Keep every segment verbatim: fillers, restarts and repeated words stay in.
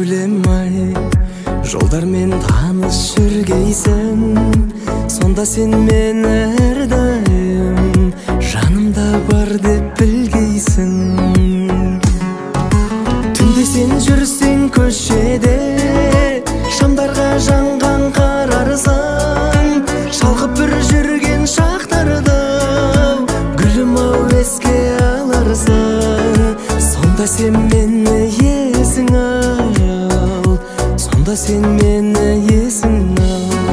элем ай, жолдармен таныш жүргейсің, сонда сен мен әрдайым жанымда бар деп білгейсің. Түнде сен жүрсең көшеде, шамдарға жанған қарарсың, шалқып бір жүрген шақтарды гүлім ау еске аларсың. Сонда сен мені есің ал, сонда сен мені есің ал.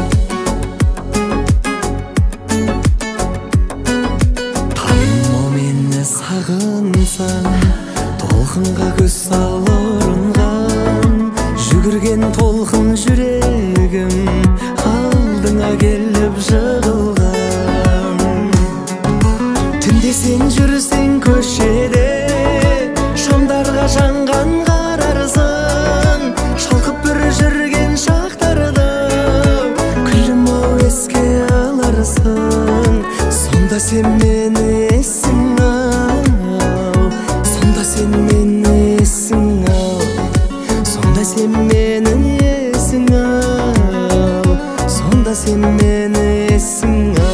Таным ау мені сағынсаң, толқынға көз сал ұрынған, жүгірген толқын жүрегім алдыңа келіп жығылған. Түнде сен жүрсең көшеде, шамдарға жанған қарарсың, шалқып бір жүрген шақтарды күлім ау еске аларсың. Сонда сен мені есің ал, сонда сен мені есің ал, сонда сен мені есің ал, сонда сен мені есің ал.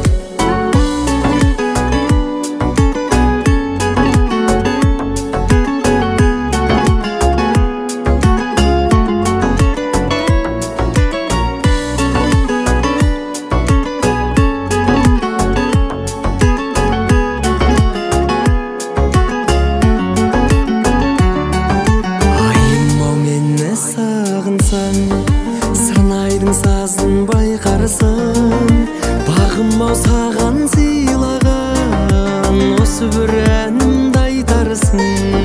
Сырнайдың сазын байқарсың, бағым ау саған сыйлаған осы бір әнімді айтарсың.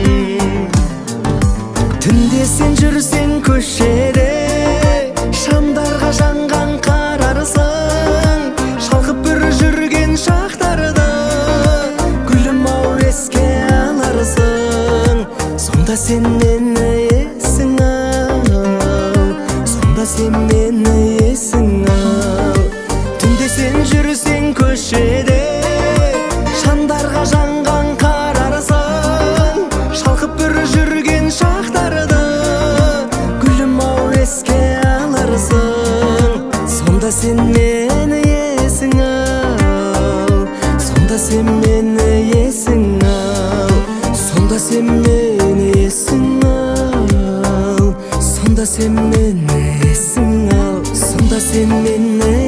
Түнде сен жүрсең көшеде, шамдарға жанған қарарсың, шалқып бір жүрген шақтарды гүлім ау еске аларсың. Сонда сен мені есің ал, сонда сен мені есің ал. Түнде сен жүрсең көшеде, шамдарға жанған қарарсың, шалқып бір жүрген шақтарды гүлім ау еске аларсың. Сонда сен мені есің ал, сонда сен мені есің ал, сонда сен мені есің ал, сонда сен мені есің ал, сонда сен мені